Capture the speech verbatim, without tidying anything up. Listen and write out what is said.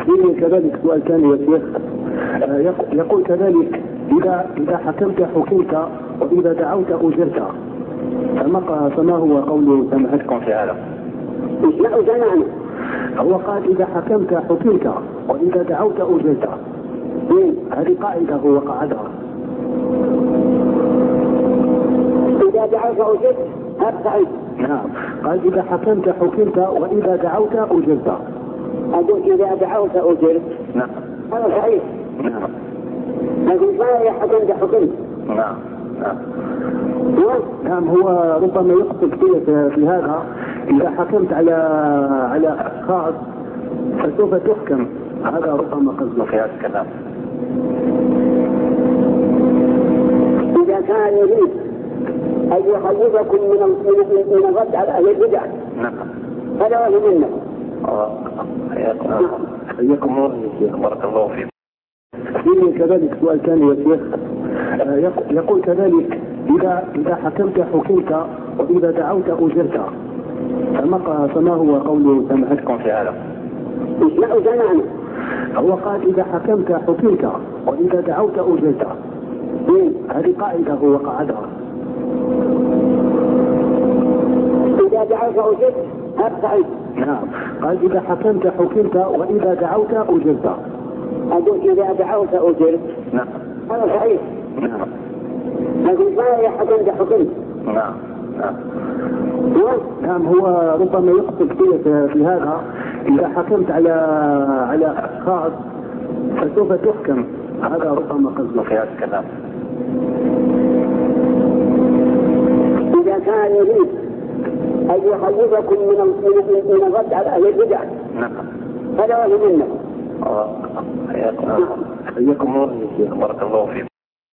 في كذلك سؤال ثاني يا شيخ، يقول كذلك إذا إذا حكمت حكمت وإذا دعوت أجرت، فما فما هو قول سماحتكم في هذا؟ لا أجرنا. هو قال إذا حكمت حكمت وإذا دعوت أجرت، هذه قاعدة هو قاعدها. إذا دعوت أجرت هذا صحيح. نعم، قال إذا حكمت حكمت وإذا دعوت أجرت. أقول إذا دعوت أجرت. نعم. هذا صحيح. نعم. لكن ما هي حكمت حكمت. نعم. نعم. نعم، هو ربما يقصد في, في هذا إذا حكمت على على أشخاص فسوف تحكم، هذا ربما قصده في هذا الكلام. إذا كان يريد أن يخوفكم من من الرد على أهل البدع. نعم. هذا وجه منه. حياكم حياكم الله يا شيخ، بارك الله فيكم. في كذلك سؤال ثاني يا شيخ، يقول كذلك إذا إذا حكمت حكمت وإذا دعوت أجرت، فما فما هو قول سماحتكم في هذا؟ لا أجرنا. هو قال إذا حكمت حكمت وإذا دعوت أجرت، هذه قاعدة هو قاعدها. إذا دعوت أجرت هذا صحيح. نعم، قال إذا حكمت حكمت وإذا دعوت أجرت. أقول إذا دعوت أجرت. نعم. هذا صحيح. نعم. لكن ما هي حكمت حكمت. نعم. نعم. نعم، هو ربما يقصد في, في هذا إذا حكمت على على أشخاص فسوف تحكم، هذا ربما قصده في هذا الكلام. إذا كان يريد أن يخوفكم من من الرد على أهل البدع. نعم. هذا وجه منه. حياكم حياكم الله يا شيخ، بارك الله فيكم.